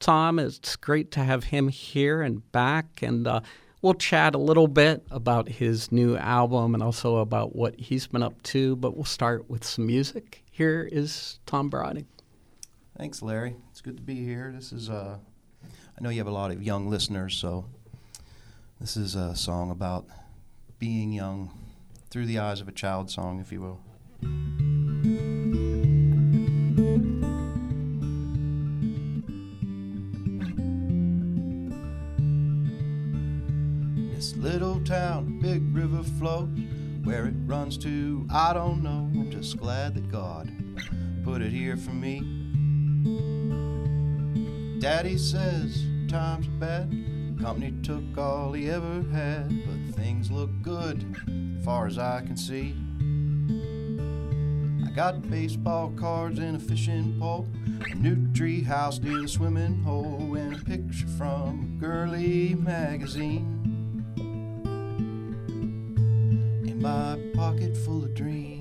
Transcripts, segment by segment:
Tom. It's great to have him here and back, and we'll chat a little bit about his new album and also about what he's been up to, but we'll start with some music. Here is Tom Broding. Thanks, Larry. It's good to be here. This is, I know you have a lot of young listeners, so this is a song about being young through the eyes of a child song, if you will. This little town, big river flows. Where it runs to, I don't know. I'm just glad that God put it here for me. Daddy says times are bad. Company took all he ever had, but things look good as far as I can see. I got baseball cards and a fishing pole, a new tree house near the swimming hole, and a picture from a girly magazine. In my pocket full of dreams.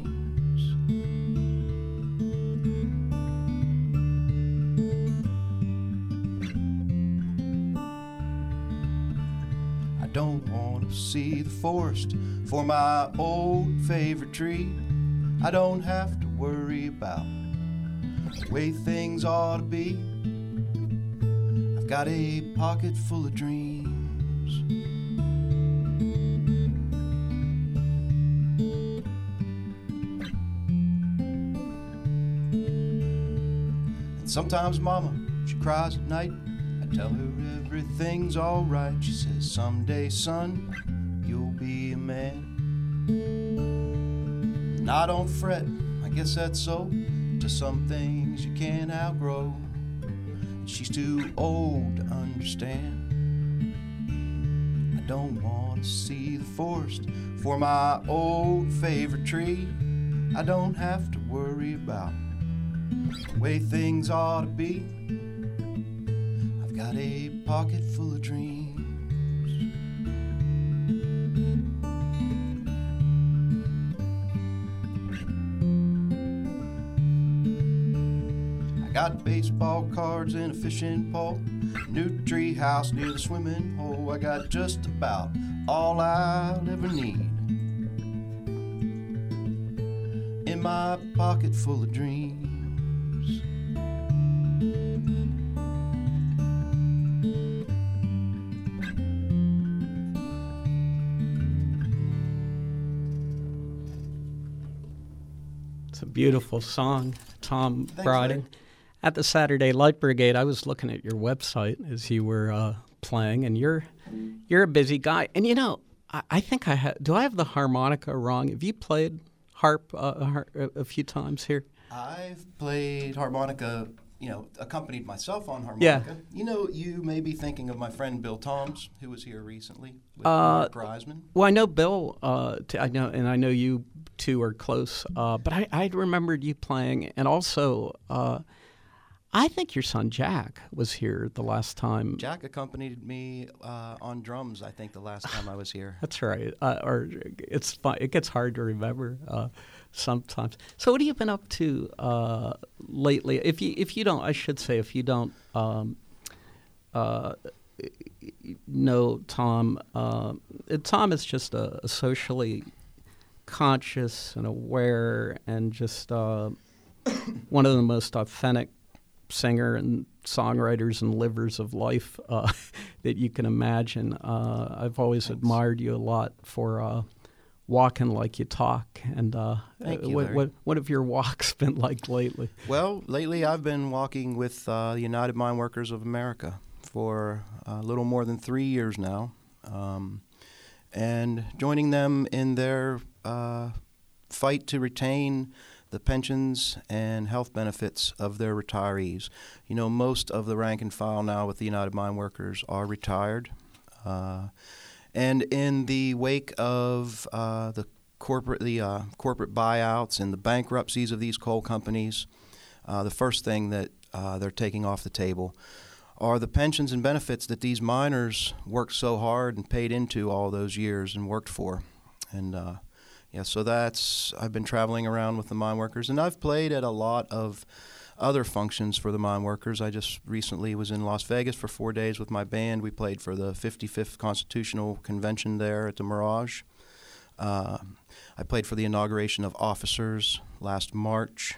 I don't want to see the forest for my old favorite tree. I don't have to worry about the way things ought to be. I've got a pocket full of dreams. And sometimes Mama, she cries at night. I tell her everything's all right. She says, someday, son, you'll be a man. And I don't fret, I guess that's so. To some things you can't outgrow. And she's too old to understand. I don't want to see the forest for my old favorite tree. I don't have to worry about the way things ought to be. I've got a pocket full of dreams. I got baseball cards and a fishing pole, new tree house near the swimming hole. I got just about all I'll ever need in my pocket full of dreams. It's a beautiful song, Tom Thanks, Broding. Larry. At the Saturday Light Brigade, I was looking at your website as you were playing, and you're a busy guy. And you know, I think do I have the harmonica wrong? Have you played harp a few times here? I've played harmonica, accompanied myself on harmonica. Yeah. You know, you may be thinking of my friend Bill Toms, who was here recently with Mark Reisman. Well, I know Bill. I know you two are close. But I remembered you playing, and also I think your son Jack was here the last time. Jack accompanied me on drums, I think, the last time I was here. That's right. Or it's fun. It gets hard to remember sometimes. So, what have you been up to lately? If you don't, I should say, if you don't know Tom, Tom is just a socially conscious and aware, and just one of the most authentic singer and songwriters and livers of life that you can imagine. I've always Thanks. admired you a lot for walking like you talk. And Thank you, Larry. what have your walks been like lately? Well, lately I've been walking with the United Mine Workers of America for a little more than 3 years now, and joining them in their fight to retain the pensions and health benefits of their retirees. You know, most of the rank and file now with the United Mine Workers are retired. And in the wake of the corporate buyouts and the bankruptcies of these coal companies, the first thing that they're taking off the table are the pensions and benefits that these miners worked so hard and paid into all those years and worked for. And so I've been traveling around with the mine workers, and I've played at a lot of other functions for the mine workers. I just recently was in Las Vegas for 4 days with my band. We played for the 55th Constitutional Convention there at the Mirage. I played for the inauguration of officers last March.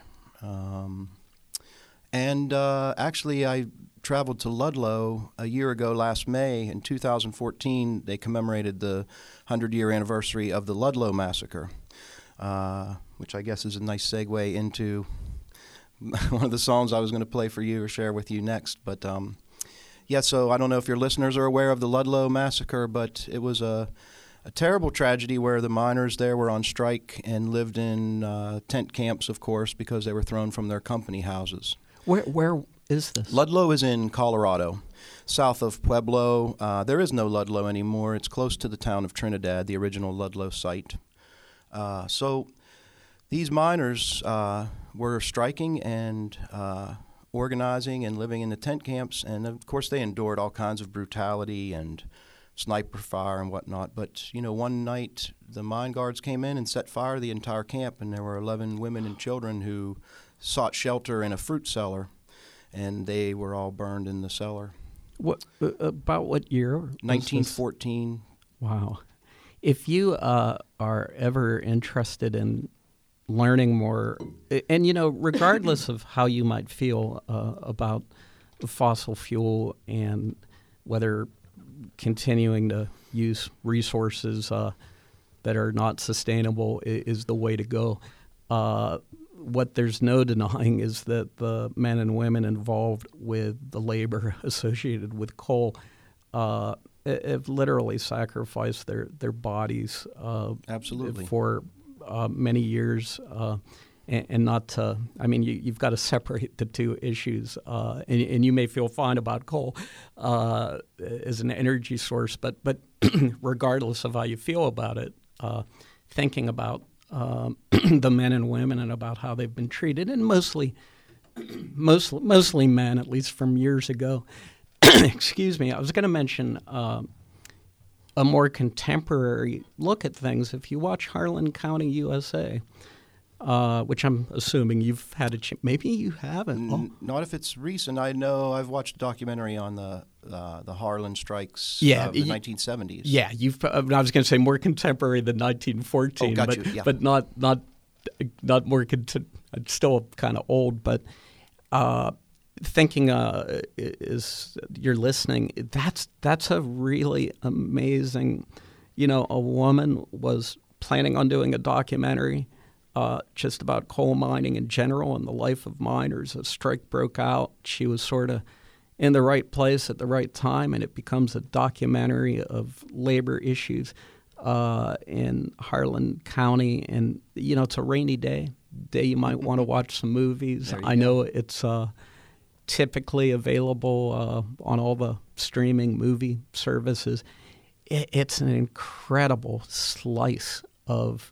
Actually, I traveled to Ludlow a year ago last May. In 2014, they commemorated the 100-year anniversary of the Ludlow Massacre, which I guess is a nice segue into one of the songs I was going to play for you or share with you next. But so I don't know if your listeners are aware of the Ludlow Massacre, but it was a terrible tragedy where the miners there were on strike and lived in tent camps, of course, because they were thrown from their company houses. Where is this? Ludlow is in Colorado, south of Pueblo. There is no Ludlow anymore. It's close to the town of Trinidad, the original Ludlow site. So these miners were striking and organizing and living in the tent camps, and of course they endured all kinds of brutality and sniper fire and whatnot. But, one night the mine guards came in and set fire to the entire camp, and there were 11 women and children who sought shelter in a fruit cellar, and they were all burned in the cellar. About what year? 1914. Wow. If you are ever interested in learning more, and, regardless of how you might feel about fossil fuel and whether continuing to use resources that are not sustainable is the way to go, what there's no denying is that the men and women involved with the labor associated with coal have literally sacrificed their bodies Absolutely. for many years. And not to, you've got to separate the two issues. And you may feel fine about coal as an energy source, but regardless of how you feel about it, thinking about the men and women and about how they've been treated, and mostly men, at least from years ago. Excuse me. I was going to mention a more contemporary look at things. If you watch Harlan County, USA, which I'm assuming you've had maybe you haven't. Not if it's recent. I know I've watched a documentary on the Harlan strikes of the 1970s. Yeah, I was going to say more contemporary than 1914, but not more still kind of old. But thinking is you're listening. That's a really amazing. A woman was planning on doing a documentary just about coal mining in general and the life of miners. A strike broke out. She was sort of in the right place at the right time, and it becomes a documentary of labor issues in Harlan County. And, it's a rainy day you might want to watch some movies. I know it's typically available on all the streaming movie services. It's an incredible slice of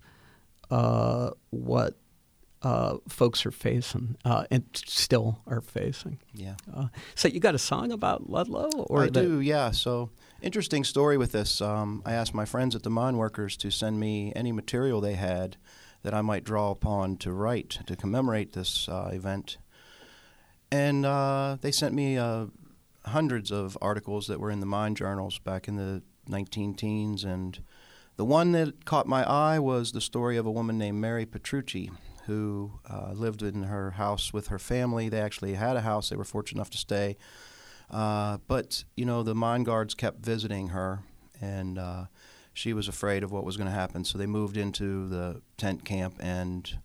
what folks are facing and still are facing. Yeah. So you got a song about Ludlow? I do, yeah. So interesting story with this. I asked my friends at the Mine Workers to send me any material they had that I might draw upon to write to commemorate this event. And they sent me hundreds of articles that were in the mine journals back in the 19-teens, and the one that caught my eye was the story of a woman named Mary Petrucci, who lived in her house with her family. They actually had a house. They were fortunate enough to stay. But, the mine guards kept visiting her, and she was afraid of what was going to happen. So they moved into the tent camp, and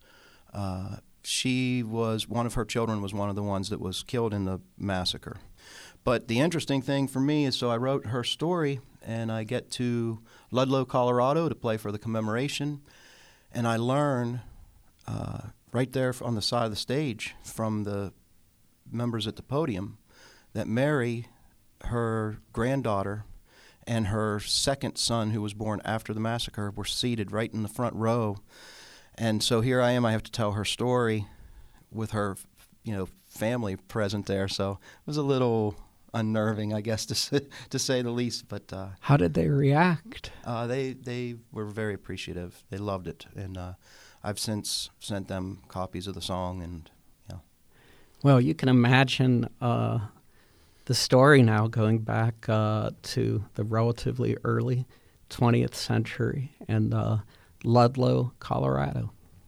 one of her children was one of the ones that was killed in the massacre. But the interesting thing for me is, so I wrote her story, and I get to Ludlow, Colorado to play for the commemoration, and I learn right there on the side of the stage from the members at the podium that Mary, her granddaughter, and her second son, who was born after the massacre, were seated right in the front row. And so here I am, I have to tell her story with her, family present there. So it was a little unnerving, I guess, to say the least. But how did they react? They were very appreciative. They loved it, and I've since sent them copies of the song. And Well, you can imagine the story now going back to the relatively early 20th century and Ludlow, Colorado.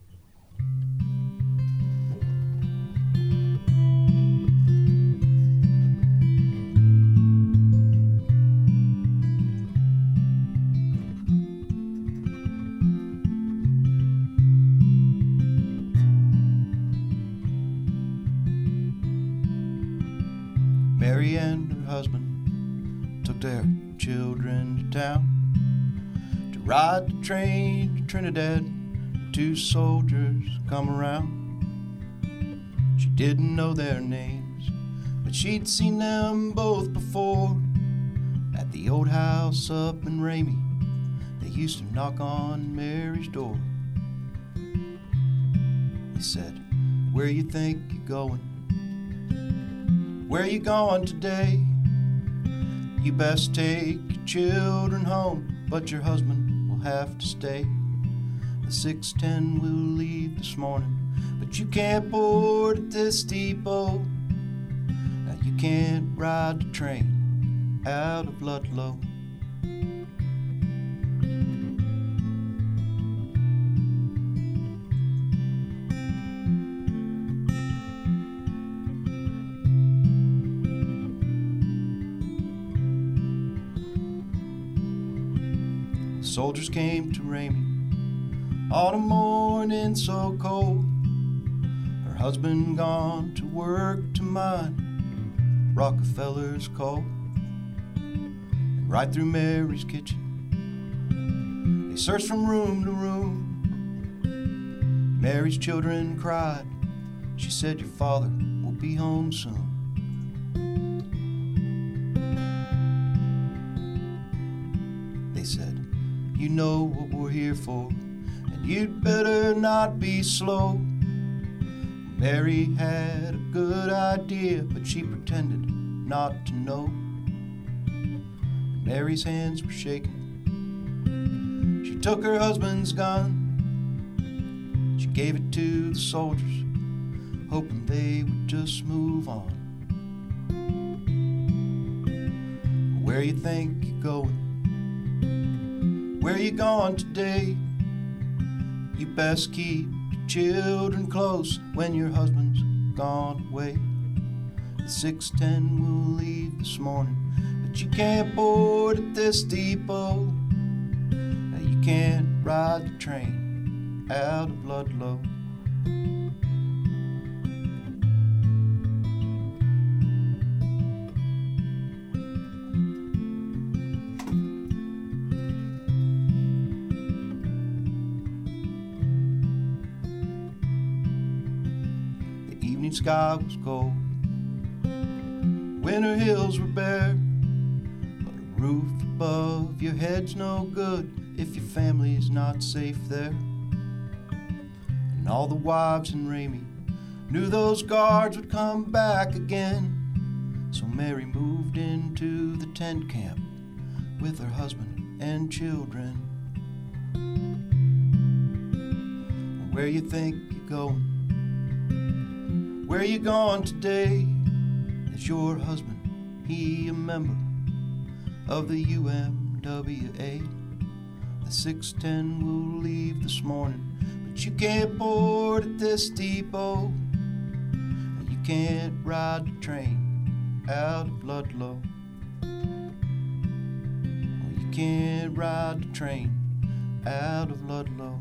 Mary and her husband took their children to town to ride the train to Trinidad. Two soldiers come around. She didn't know their names, but she'd seen them both before at the old house up in Ramey. They used to knock on Mary's door. They said, "Where you think you're going? Where you going today? You best take your children home, but your husband will have to stay. The 6:10 will leave this morning, but you can't board at this depot. Now you can't ride the train out of Ludlow." Soldiers came to Ramey on a morning so cold. Her husband gone to work to mine Rockefeller's coal. And right through Mary's kitchen they searched from room to room. Mary's children cried. She said, "Your father will be home soon." They said, "You know what we're here for, and you'd better not be slow." Mary had a good idea, but she pretended not to know. Mary's hands were shaking. She took her husband's gun. She gave it to the soldiers, hoping they would just move on. Where you think you're going? Where you going today? You best keep your children close when your husband's gone away. The 6:10 will leave this morning, but you can't board at this depot. Now you can't ride the train out of Ludlow. Sky was cold, winter hills were bare, but a roof above your head's no good if your family's not safe there. And all the wives in Ramey knew those guards would come back again, so Mary moved into the tent camp with her husband and children. Where you think you're going? Where you going today? Is your husband, he a member of the UMWA? The 6:10 will leave this morning, but you can't board at this depot. And you can't ride the train out of Ludlow. Well, you can't ride the train out of Ludlow.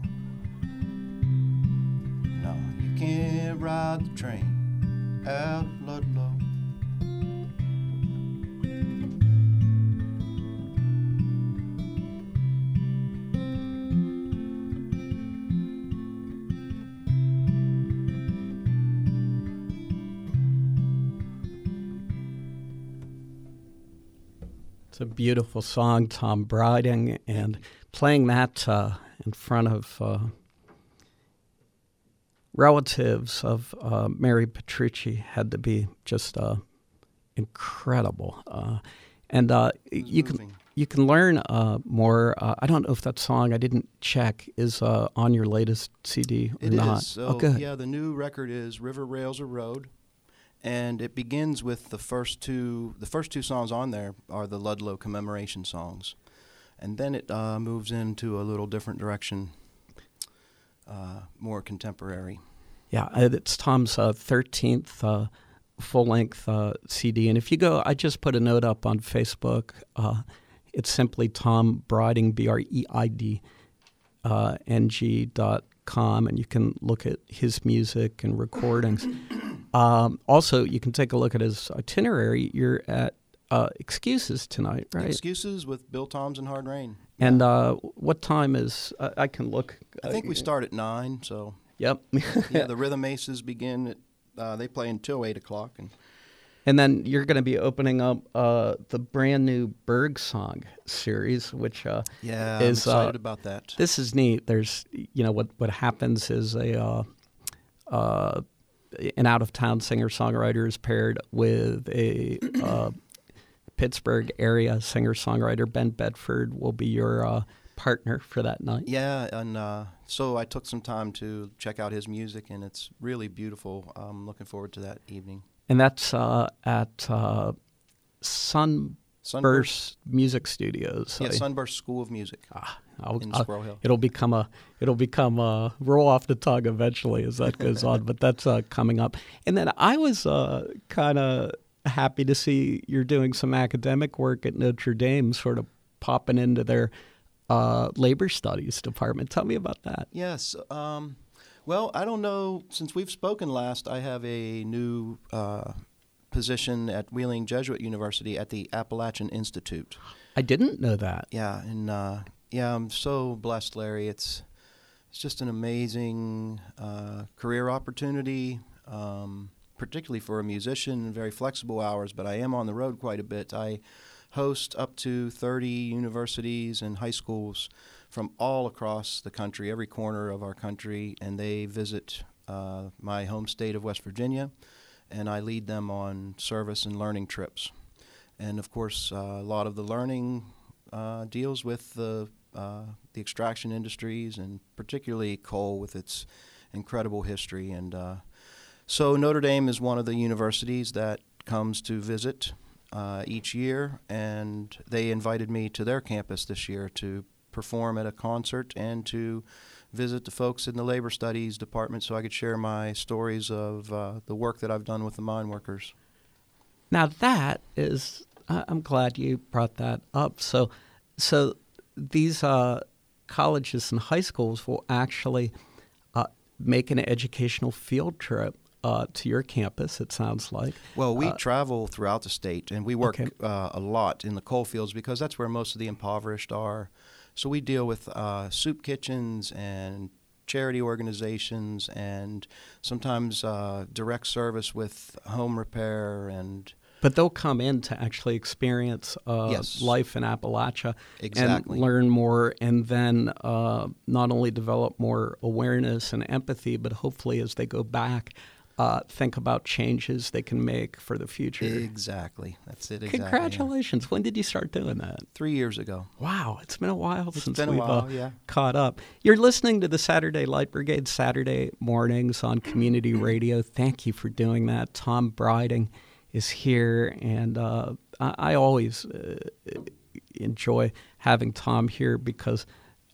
No, you can't ride the train out of Ludlow. It's a beautiful song, Tom Briding, and playing that in front of relatives of Mary Petrucci had to be just incredible. And you can learn more. I don't know if that song, I didn't check, is on your latest CD or not. It is. So, oh, good. Yeah, the new record is River Rails a Road, And it begins with the first two songs on there are the Ludlow commemoration songs. And then it moves into a little different direction, more contemporary. Yeah, it's Tom's 13th full-length CD. And if you go, I just put a note up on Facebook. It's simply Tom Breiding, BREIDNG.com, and you can look at his music and recordings. Also, you can take a look at his itinerary. You're at Excuses tonight, right? Excuses with Bill Toms and Hard Rain. And what time is, I can look. I think we start at 9, so. Yep. Yeah, the Rhythm Aces begin at, they play until 8 o'clock. And then you're going to be opening up the brand new Bergsong series, which I'm is excited about that. This is neat. There's, what happens is an out-of-town singer-songwriter is paired with a Pittsburgh area singer-songwriter. Ben Bedford will be your partner for that night. Yeah, and so I took some time to check out his music, and it's really beautiful. I'm looking forward to that evening. And that's at Sunburst Music Studios. Yeah, Sunburst School of Music in Squirrel Hill. It'll become a roll off the tongue eventually as that goes on, but that's coming up. And then I was kind of happy to see you're doing some academic work at Notre Dame, sort of popping into their labor studies department. Tell me about that. Yes. Well, I don't know. Since we've spoken last, I have a new position at Wheeling Jesuit University at the Appalachian Institute. I didn't know that. Yeah, and I'm so blessed, Larry. It's just an amazing career opportunity, particularly for a musician. Very flexible hours, but I am on the road quite a bit. I host up to 30 universities and high schools from all across the country, every corner of our country, and they visit my home state of West Virginia, and I lead them on service and learning trips. And of course, a lot of the learning deals with the extraction industries, and particularly coal with its incredible history. And so Notre Dame is one of the universities that comes to visit each year, and they invited me to their campus this year to perform at a concert and to visit the folks in the labor studies department so I could share my stories of the work that I've done with the mine workers. Now that is, I'm glad you brought that up. So these colleges and high schools will actually make an educational field trip to your campus, it sounds like. Well, we travel throughout the state, and we work a lot in the coal fields because that's where most of the impoverished are. So we deal with soup kitchens and charity organizations, and sometimes direct service with home repair. But they'll come in to actually experience life in Appalachia and learn more, and then not only develop more awareness and empathy, but hopefully as they go back, think about changes they can make for the future. Exactly. That's it. Exactly. Congratulations. Yeah. When did you start doing that? 3 years ago. Wow. It's been a while since we've caught up. You're listening to the Saturday Light Brigade Saturday mornings on Community Radio. Thank you for doing that. Tom Breiding is here, and I always enjoy having Tom here because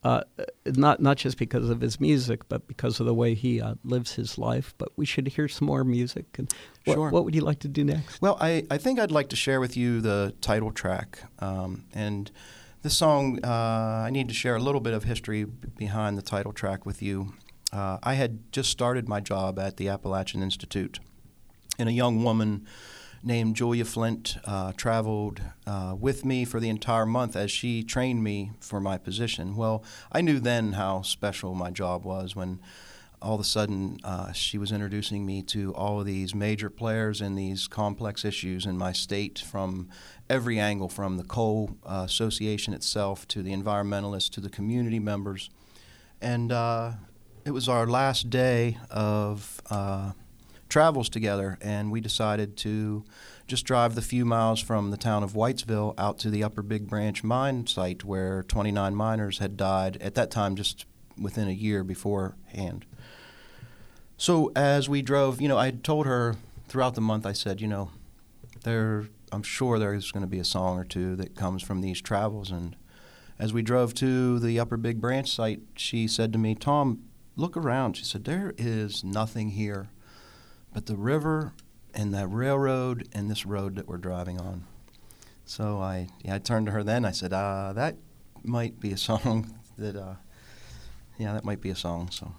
not just because of his music, but because of the way he lives his life. But we should hear some more music. And what would you like to do next? Well, I think I'd like to share with you the title track. And this song, I need to share a little bit of history behind the title track with you. I had just started my job at the Appalachian Institute, and a young woman named Julia Flint traveled with me for the entire month as she trained me for my position. Well, I knew then how special my job was when all of a sudden she was introducing me to all of these major players in these complex issues in my state from every angle, from the coal association itself to the environmentalists to the community members. And it was our last day of travels together, and we decided to just drive the few miles from the town of Whitesville out to the Upper Big Branch mine site where 29 miners had died at that time just within a year beforehand. So as we drove, I had told her throughout the month I said, I'm sure there's going to be a song or two that comes from these travels. And as we drove to the Upper Big Branch site, she said to me, Tom, look around. She said, there is nothing here but the river and that railroad and this road that we're driving on. So I turned to her then. I said, that might be a song that might be a song. So.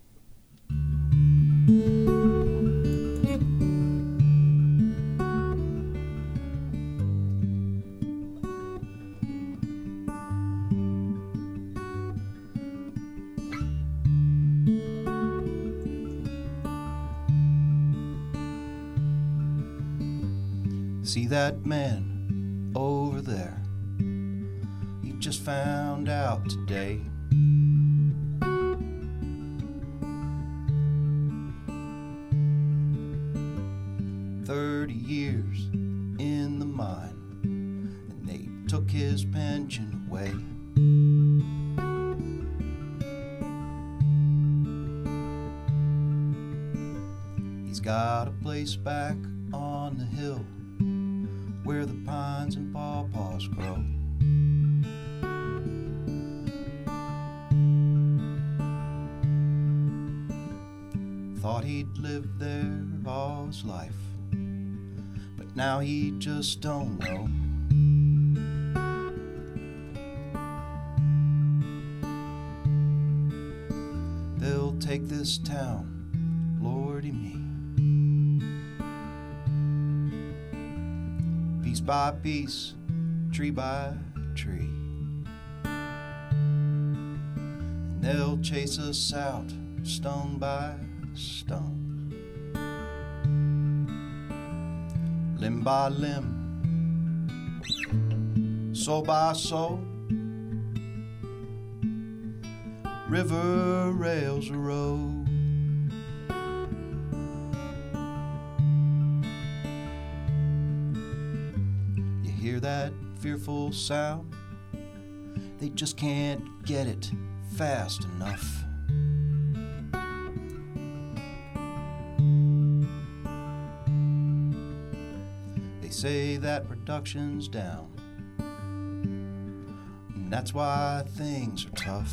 See that man over there? He just found out today. Years in the mine, and they took his pension away. He's got a place back on the hill where the pines and pawpaws grow. Thought he'd lived there all his life, now he just don't know. They'll take this town, Lordy me. Piece by piece, tree by tree. And they'll chase us out, stone by stone. Limb by limb, soul by soul, river rails a road. You hear that fearful sound? They just can't get it fast enough. Say that production's down, and that's why things are tough.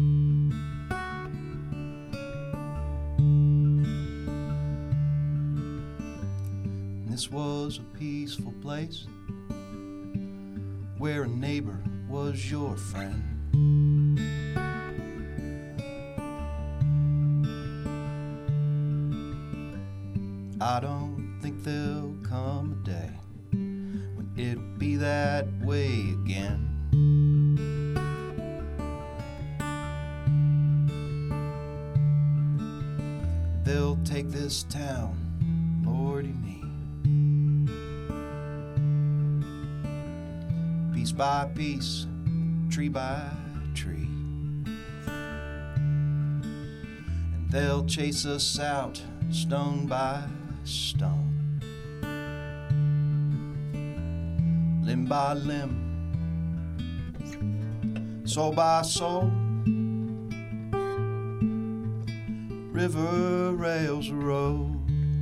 And this was a peaceful place where a neighbor was your friend. I don't think there'll come a day it'll be that way again. They'll take this town, Lordy me. Piece by piece, tree by tree. And they'll chase us out, stone by stone. Limb by limb, soul by soul, river rails a road.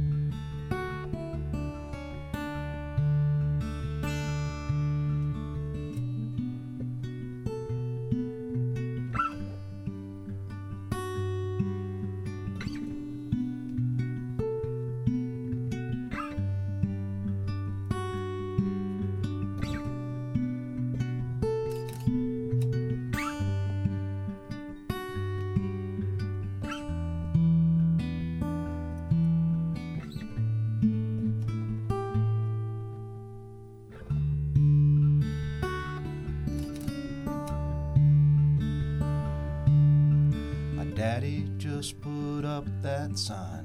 Daddy just put up that sign.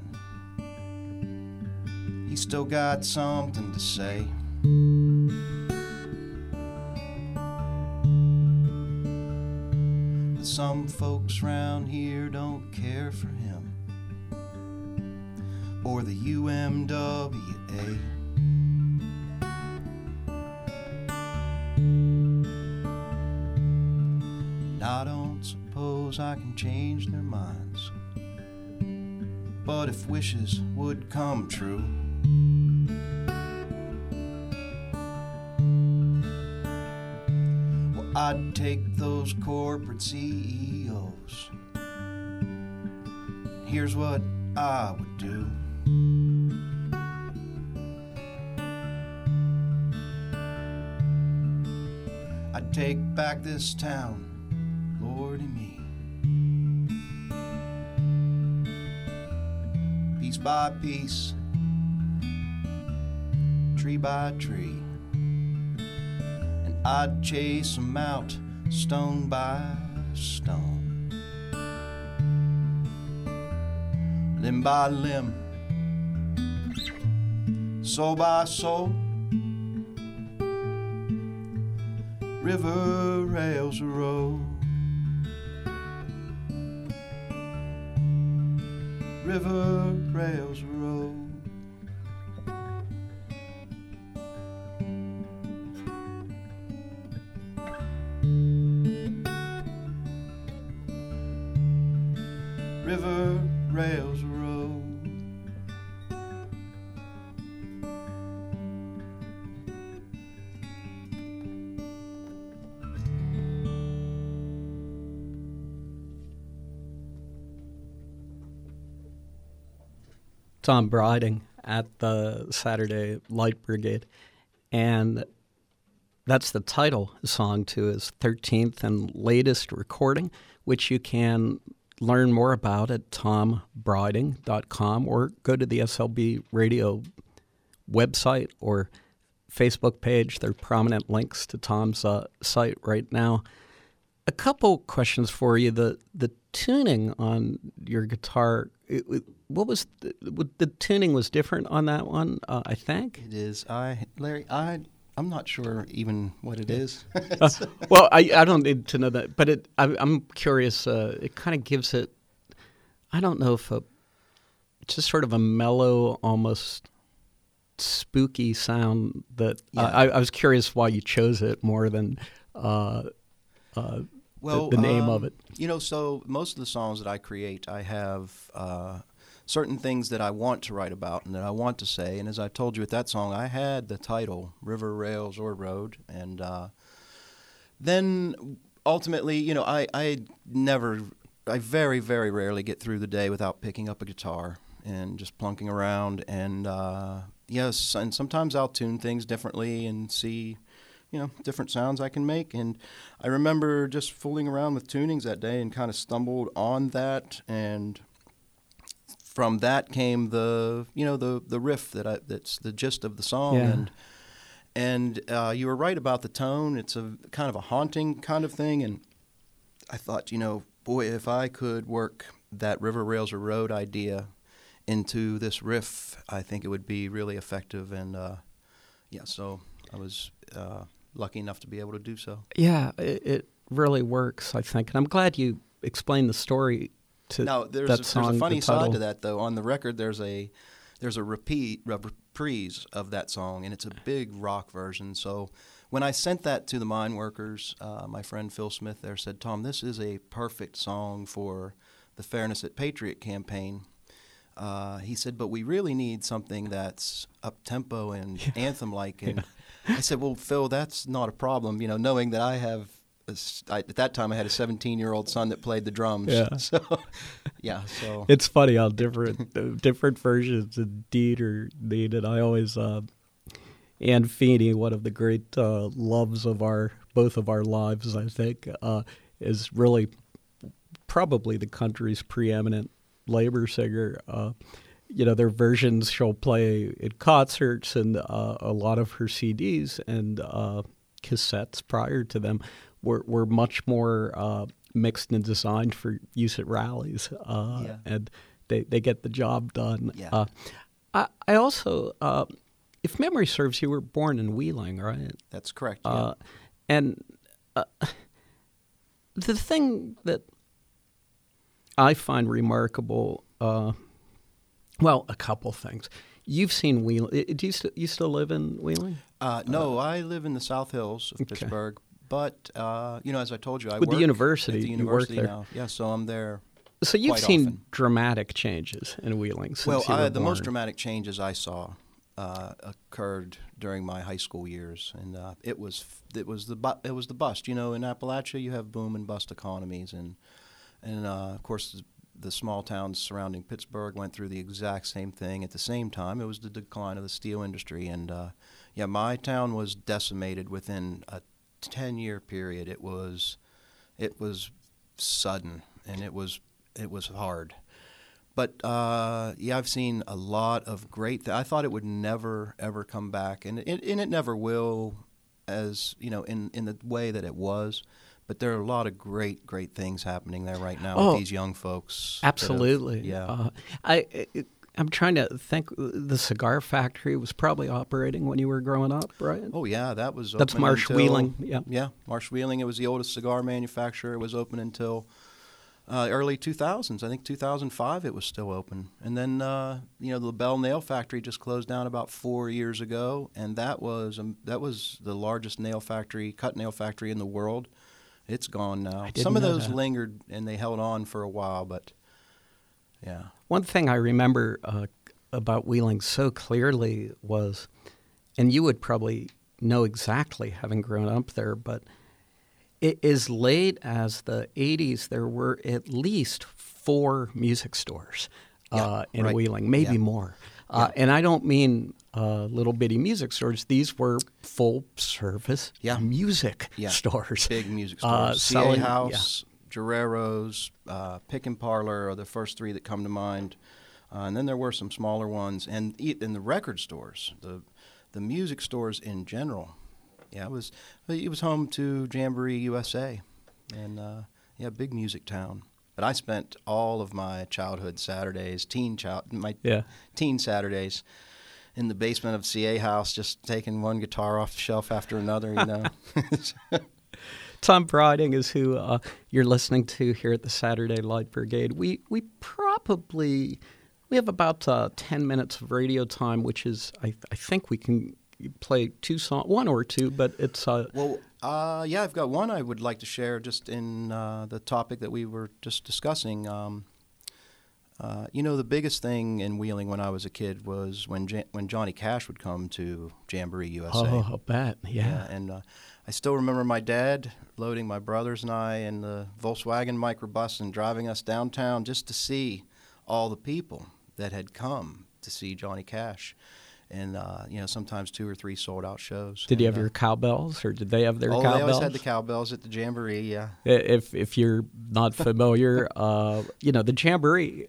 He still got something to say. But some folks round here don't care for him or the UMWA. And I don't suppose I can change their minds, but if wishes would come true, Well, I'd take those corporate CEOs. Here's what I would do. I'd take back this town, Lordy me. Piece by piece, tree by tree. And I'd chase 'em out, stone by stone, limb by limb, soul by soul. River rails a road. River rails a road. River rails a road. Tom Briding at the Saturday Light Brigade, and that's the title song to his 13th and latest recording, which you can learn more about at tombriding.com or go to the SLB Radio website or Facebook page. There are prominent links to Tom's site right now. A couple questions for you. The tuning on your guitar, what was the tuning was different on that one, I think? It is. Larry, I'm not sure even what it is. Well, I don't need to know that, but I'm curious. It kind of gives it, I don't know if it's just sort of a mellow, almost spooky sound that I was curious why you chose it more than the name of it. So most of the songs that I create, I have certain things that I want to write about and that I want to say. And as I told you with that song, I had the title, River, Rails, or Road. And then ultimately, I very, very rarely get through the day without picking up a guitar and just plunking around. And yes, and sometimes I'll tune things differently and see different sounds I can make. And I remember just fooling around with tunings that day and kind of stumbled on that. And from that came the riff that's the gist of the song. Yeah. And you were right about the tone. It's a kind of a haunting kind of thing. And I thought, boy, if I could work that River, Rails, or Road idea into this riff, I think it would be really effective. And so I was lucky enough to be able to do so. Yeah, it really works, I think. And I'm glad you explained the story to now, that song. There's a funny side to that, though. On the record, there's a reprise of that song, and it's a big rock version. So when I sent that to the Mine Workers, my friend Phil Smith there said, "Tom, this is a perfect song for the Fairness at Patriot campaign." He said, "But we really need something that's up-tempo and anthem-like." And I said, "Well, Phil, that's not a problem, knowing that I have at that time I had a 17-year-old son that played the drums." Yeah. So it's funny how different versions indeed are needed. I always Ann Feeney, one of the great loves of both of our lives, I think, is really probably the country's preeminent labor singer. Their versions she'll play in concerts, and a lot of her CDs and cassettes prior to them were much more mixed and designed for use at rallies, and they get the job done. Yeah. I also, if memory serves, you were born in Wheeling, right? That's correct. Yeah. And the thing that I find remarkable, a couple things. You've seen Wheeling. Do you still live in Wheeling? No, I live in the South Hills of Pittsburgh. But, as I told you, I work at the university. You work there now. Yeah, so I'm there. So you've seen often. Dramatic changes in Wheeling since you were born. The most dramatic changes I saw occurred during my high school years, and it was the bust. You know, in Appalachia, you have boom and bust economies, and of course the small towns surrounding Pittsburgh went through the exact same thing at the same time. It was the decline of the steel industry, and my town was decimated within a 10-year period. It was sudden, and it was hard. But I've seen a lot of great. I thought it would never ever come back, and it never will, as you know, in the way that it was. But there are a lot of great things happening there right now with these young folks. Absolutely. I'm trying to think. The cigar factory was probably operating when you were growing up, right? Oh yeah, that was. That's Marsh Wheeling. Yeah, Marsh Wheeling. It was the oldest cigar manufacturer. It was open until early 2000s. I think 2005 it was still open. And then the LaBelle Nail Factory just closed down about 4 years ago, and that was the largest cut nail factory in the world. It's gone now. Some of those lingered and they held on for a while, but yeah. One thing I remember about Wheeling so clearly was, and you would probably know exactly having grown up there, but as late as the 80s, there were at least 4 music stores in Wheeling, maybe more. And I don't mean little bitty music stores. These were full-service music stores. Big music stores. CA House, Guerrero's, Pick and Parlor are the first 3 that come to mind. And then there were some smaller ones. And in the record stores, the music stores in general. Yeah, it was home to Jamboree USA, and big music town. But I spent all of my childhood Saturdays, teen Saturdays, in the basement of CA House, just taking one guitar off the shelf after another. You know. Tom Broding is who you're listening to here at the Saturday Light Brigade. We have about 10 minutes of radio time, which is I think we can play 2 songs, 1 or 2, but it's I've got one I would like to share just in the topic that we were just discussing. The biggest thing in Wheeling when I was a kid was when Johnny Cash would come to Jamboree USA. Oh, I'll bet, yeah. And I still remember my dad loading my brothers and I in the Volkswagen microbus and driving us downtown just to see all the people that had come to see Johnny Cash. And, sometimes 2 or 3 sold-out shows. Did you have your cowbells, or did they have their cowbells? They always had the cowbells at the Jamboree, yeah. If you're not familiar, the Jamboree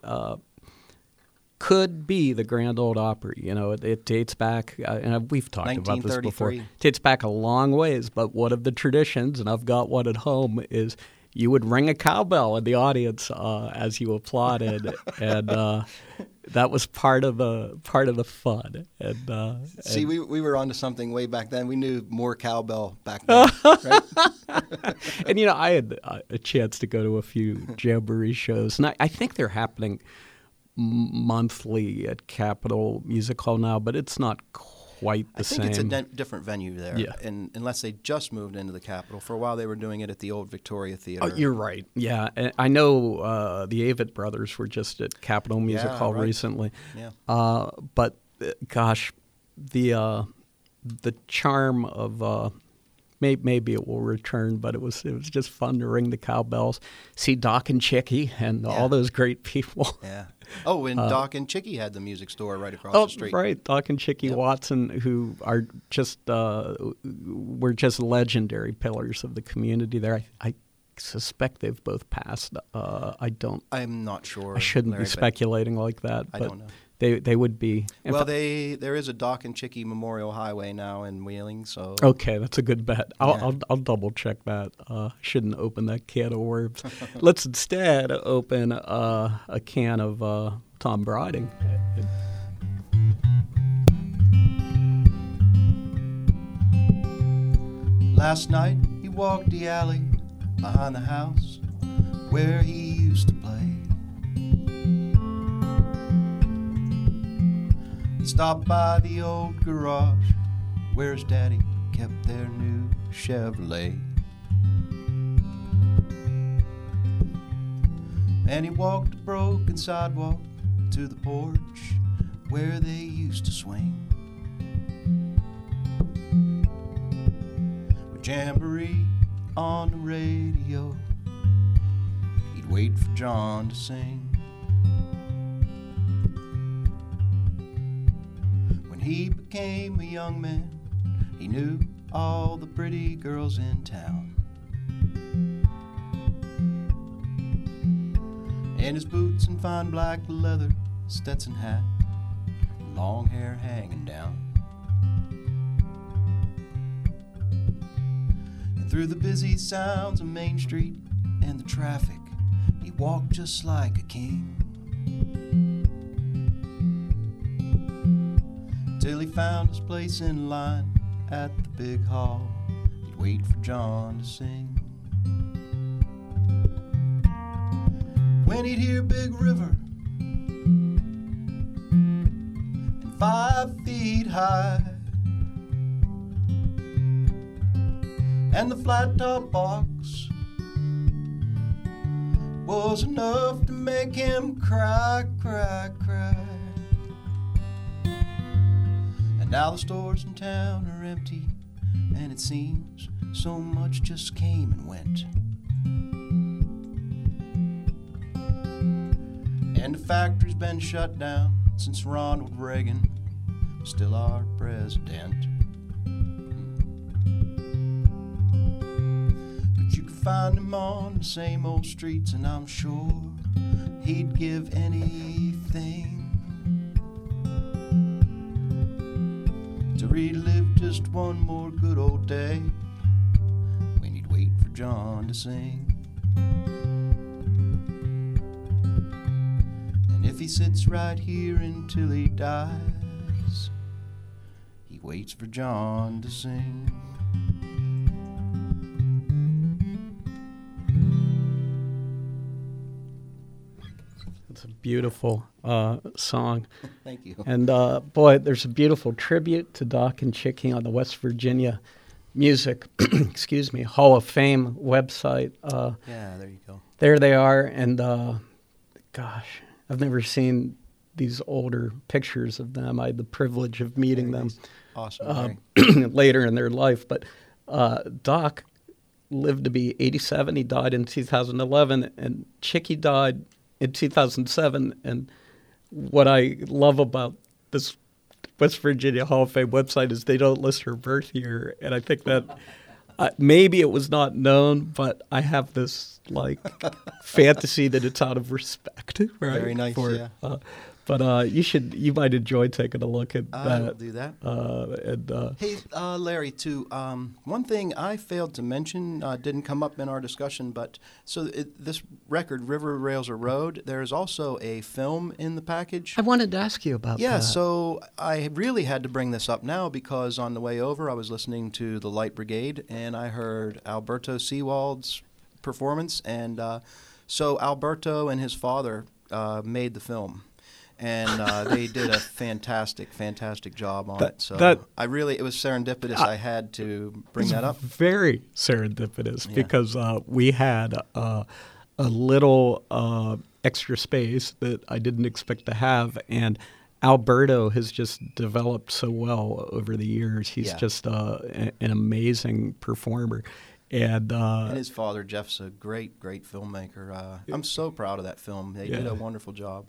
could be the Grand Ole Opry. You know, it dates back, and we've talked about this before. It dates back a long ways, but one of the traditions, and I've got one at home, is you would ring a cowbell in the audience as you applauded, and that was part of the fun. And see, we were onto something way back then. We knew more cowbell back then, right? And I had a chance to go to a few Jamboree shows, and I think they're happening monthly at Capitol Music Hall now, but it's not quite the same. I think it's a different venue there, and unless they just moved into the Capitol. For a while, they were doing it at the old Victoria Theater. Oh, you're right. Yeah, and I know the Avett Brothers were just at Capitol Music Hall recently. Yeah. But gosh, the charm of maybe it will return, but it was just fun to ring the cowbells, see Doc and Chicky, and all those great people. Yeah. Oh, and Doc and Chicky had the music store right across the street. Right, Doc and Chicky Watson, who are just were just legendary pillars of the community there. I suspect they've both passed. I'm not sure. I shouldn't be speculating like that. I don't know. They would be. There is a Doc and Chicky Memorial Highway now in Wheeling, so. Okay, that's a good bet. I'll double check that. Shouldn't open that can of worms. Let's instead open a can of Tom Broding. Last night he walked the alley behind the house where he used to play. Stopped by the old garage where his daddy kept their new Chevrolet. And he walked the broken sidewalk to the porch where they used to swing. Jamboree on the radio, he'd wait for John to sing. When he became a young man, he knew all the pretty girls in town. And his boots and fine black leather Stetson hat, long hair hanging down. And through the busy sounds of Main Street and the traffic, he walked just like a king. Till he found his place in line at the big hall, he'd wait for John to sing. When he'd hear Big River and 5 feet high, and the flat top box was enough to make him cry, cry, cry. And now the stores in town are empty, and it seems so much just came and went. And the factory's been shut down since Ronald Reagan was still our president. But you can find him on the same old streets, and I'm sure he'd give anything to relive just one more good old day when he'd wait for John to sing. If he sits right here until he dies, he waits for John to sing. It's a beautiful song. Thank you. And boy, there's a beautiful tribute to Doc and Chicky on the West Virginia Music, excuse me, Hall of Fame website. Yeah, there you go. There they are, and gosh, I've never seen these older pictures of them. I had the privilege of meeting them awesome, later in their life. But Doc lived to be 87. He died in 2011, and Chicky died in 2007. And what I love about this West Virginia Hall of Fame website is they don't list her birth year. And I think that maybe it was not known, but I have this fantasy that it's out of respect, right? Very nice, yeah. But you might enjoy taking a look at that. I'll do that. Hey, Larry, too, one thing I failed to mention, didn't come up in our discussion, but this record, River Rails or Road, there's also a film in the package. I wanted to ask you about that. Yeah, so I really had to bring this up now because on the way over I was listening to the Light Brigade and I heard Alberto Seawald's performance, and so Alberto and his father made the film. And they did a fantastic job on it. So it was serendipitous. I had to bring that up. Very serendipitous because we had a little extra space that I didn't expect to have, and Alberto has just developed so well over the years. He's just an amazing performer. And his father, Jeff's a great filmmaker. I'm so proud of that film. They did a wonderful job.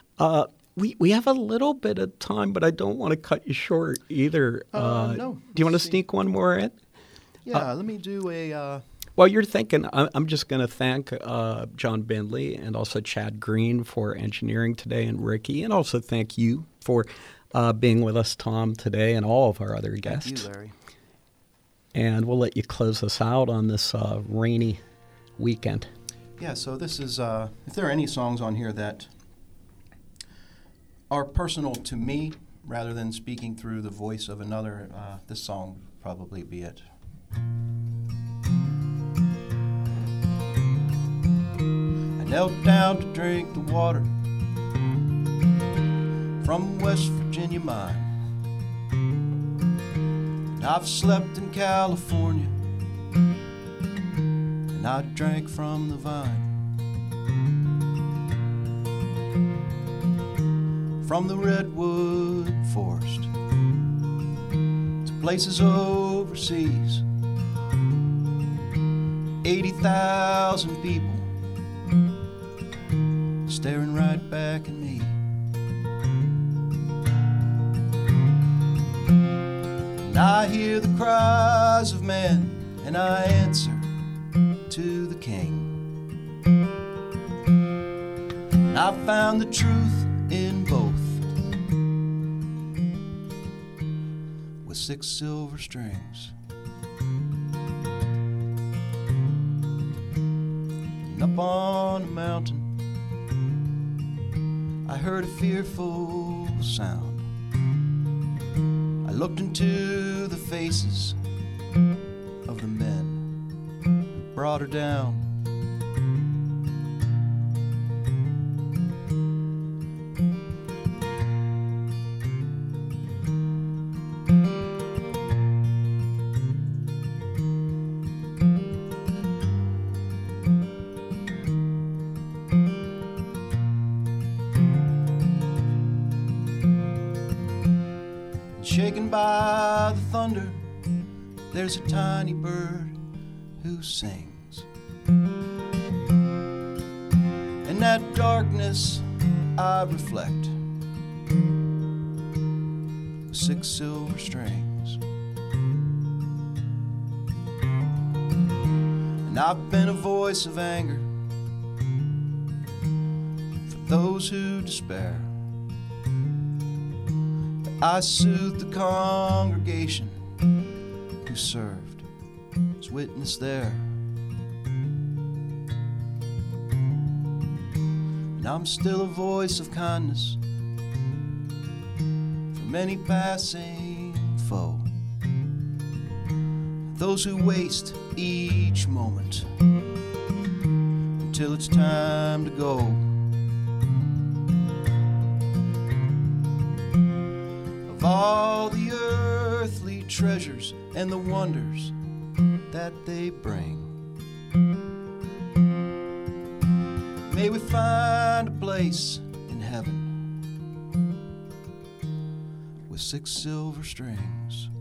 We have a little bit of time, but I don't want to cut you short either. No. Do you want to sneak one more in? Yeah, let me do a... While you're thinking, I'm just going to thank John Bindley and also Chad Green for engineering today, and Ricky, and also thank you for being with us, Tom, today, and all of our other guests. Thank you, Larry. And we'll let you close us out on this rainy weekend. Yeah, so this is, if there are any songs on here that are personal to me, rather than speaking through the voice of another, this song would probably be it. I knelt down to drink the water from West Virginia mine. And I've slept in California, and I drank from the vine. From the redwood forest to places overseas, 80,000 people staring right back at me. And I hear the cries of men, and I answer to the King. And I found the truth in both, with 6 silver strings. And up on a mountain, I heard a fearful sound. I looked into the faces of the men who brought her down. Shaken by the thunder, there's a tiny bird who sings. In that darkness I reflect, with 6 silver strings. And I've been a voice of anger for those who despair. I soothed the congregation who served as witness there. And I'm still a voice of kindness for many passing foe, those who waste each moment until it's time to go. Of all the earthly treasures and the wonders that they bring, may we find a place in heaven with 6 silver strings.